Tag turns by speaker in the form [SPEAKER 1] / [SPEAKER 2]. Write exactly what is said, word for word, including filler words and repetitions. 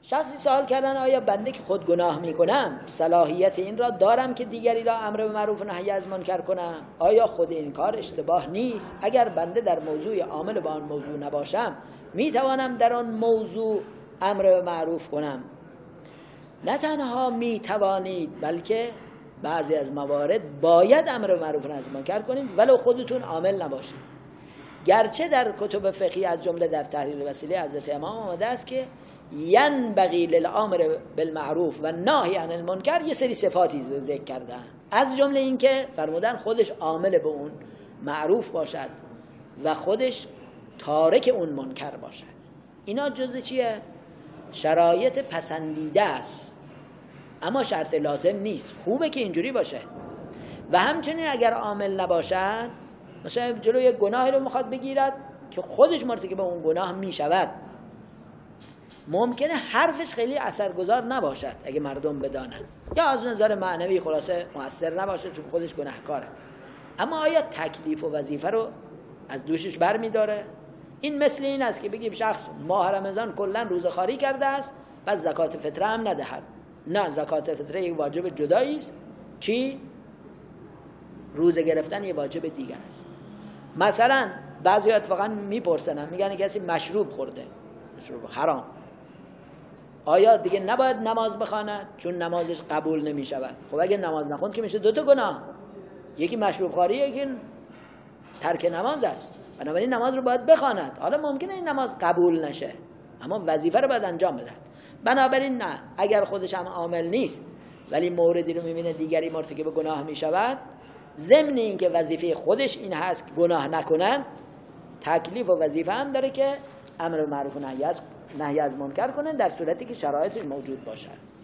[SPEAKER 1] شخصی سوال کردن آیا بنده که خود گناه میکنم صلاحیت این را دارم که دیگری را امر به معروف و نهی از منکر کنم؟ آیا خود این کار اشتباه نیست؟ اگر بنده در موضوع عامل با آن موضوع نباشم میتوانم در آن موضوع امر به معروف کنم؟ نه تنها میتوانید بلکه بعضی از موارد باید امر به معروف و نهی از منکر کنید ولو خودتون عامل نباشید. گرچه در کتب فقهی از جمله در تحلیل وسیله حضرت امام آمده است که ینبغی للامر بالمعروف و ناهی عن المنکر یه سری صفاتی ذکر کردن، از جمله این که فرمودن خودش عامل به اون معروف باشد و خودش تارک اون منکر باشد. اینا جزء چیه؟ شرایط پسندیده است اما شرط لازم نیست. خوبه که اینجوری باشه. و همچنین اگر عامل نباشد، مثلا جلوی گناهی رو میخواد بگیرد که خودش مرتکب اون گناه میشود، ممکنه حرفش خیلی اثرگذار نباشد اگه مردم بدانن، یا از نظر معنوی خلاصه مؤثر نباشه چون خودش گناهکاره، اما آیا تکلیف و وظیفه رو از دوشش برمیداره؟ این مثل این است که بگیم شخص ماه رمضان کلا روزخواری کرده است پس زکات فطره هم ندهد. نه، زکات فطره یک واجب جدایی است. چی؟ روزه گرفتن یه واجب دیگر است. مثلا بعضی‌ها اتفاقا میپرسن، میگن کسی مشروب خورده، مشروب حرام، آیا دیگه نباید نماز بخواند چون نمازش قبول نمی شود؟ خب اگه نماز نخوند که میشه دو تا گناه، یکی مشروب خواری، یکی ترک نماز است. بنابراین نماز رو باید بخواند. حالا ممکنه این نماز قبول نشه اما وظیفه رو باید انجام بده. بنابراین نه، اگر خودش هم عامل نیست ولی موردی رو میبینه دیگری مرتکب گناه میشود، ضمن این که وظیفه خودش این هست که گناه نکنن، تکلیف و وظیفه هم داره که امر معروف و نهی از نهی از منکر کنن در صورتی که شرایطش موجود باشد.